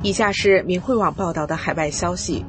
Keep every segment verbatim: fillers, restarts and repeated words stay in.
以下是明慧网报道的海外消息，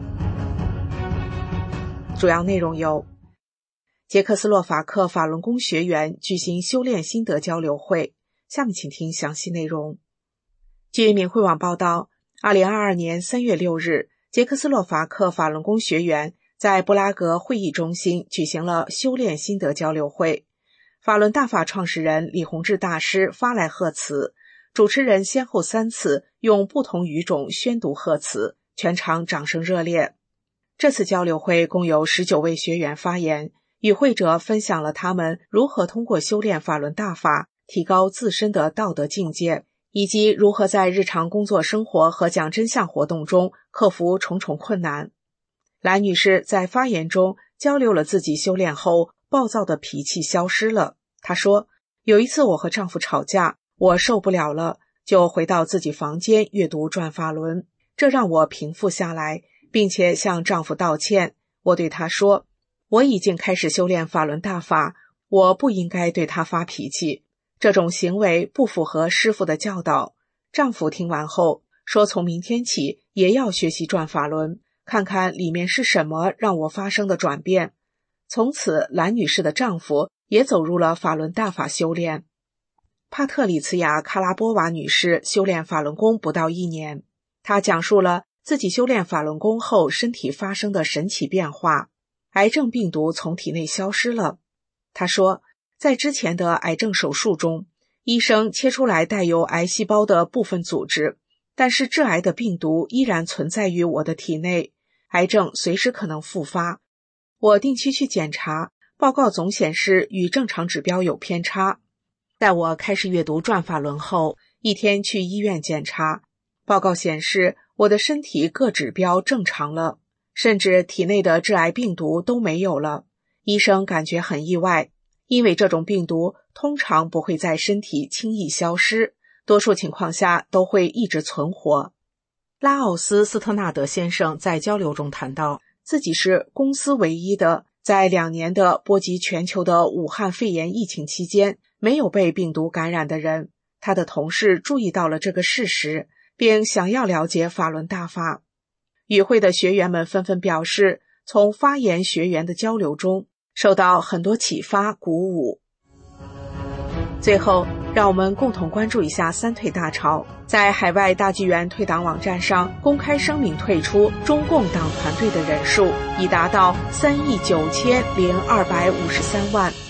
主要内容有：捷克斯洛伐克法轮功学员举行修炼心得交流会。下面请听详细内容。据明慧网报道，二零二二年三月六日，捷克斯洛伐克法轮功学员在布拉格会议中心举行了修炼心得交流会。法轮大法创始人李洪志大师发来贺词，主持人先后三次用不同语种宣读贺词，全场掌声热烈。这次交流会共有十九位学员发言，与会者分享了他们如何通过修炼法轮大法提高自身的道德境界，以及如何在日常工作生活和讲真相活动中克服重重困难。兰女士在发言中交流了自己修炼后暴躁的脾气消失了。她说，有一次我和丈夫吵架，我受不了了，就回到自己房间阅读转法轮，这让我平复下来，并且向丈夫道歉。我对他说，我已经开始修炼法轮大法，我不应该对他发脾气，这种行为不符合师父的教导。丈夫听完后说，从明天起也要学习转法轮，看看里面是什么让我发生的转变。从此，兰女士的丈夫也走入了法轮大法修炼。帕特里茨亚·卡拉波瓦女士修炼法轮功不到一年，她讲述了自己修炼法轮功后身体发生的神奇变化，癌症病毒从体内消失了。她说，在之前的癌症手术中，医生切出来带有癌细胞的部分组织，但是致癌的病毒依然存在于我的体内，癌症随时可能复发。我定期去检查，报告总显示与正常指标有偏差。在我开始阅读转法轮后，一天去医院检查，报告显示我的身体各指标正常了，甚至体内的致癌病毒都没有了。医生感觉很意外，因为这种病毒通常不会在身体轻易消失，多数情况下都会一直存活。拉奥斯·斯特纳德先生在交流中谈到，自己是公司唯一的在两年的波及全球的武汉肺炎疫情期间没有被病毒感染的人。他的同事注意到了这个事实，并想要了解法轮大法。与会的学员们纷纷表示，从发言学员的交流中受到很多启发鼓舞。最后，让我们共同关注一下三退大潮。在海外大纪元退党网站上公开声明退出中共党团队的人数已达到三亿九千零二百五十三万。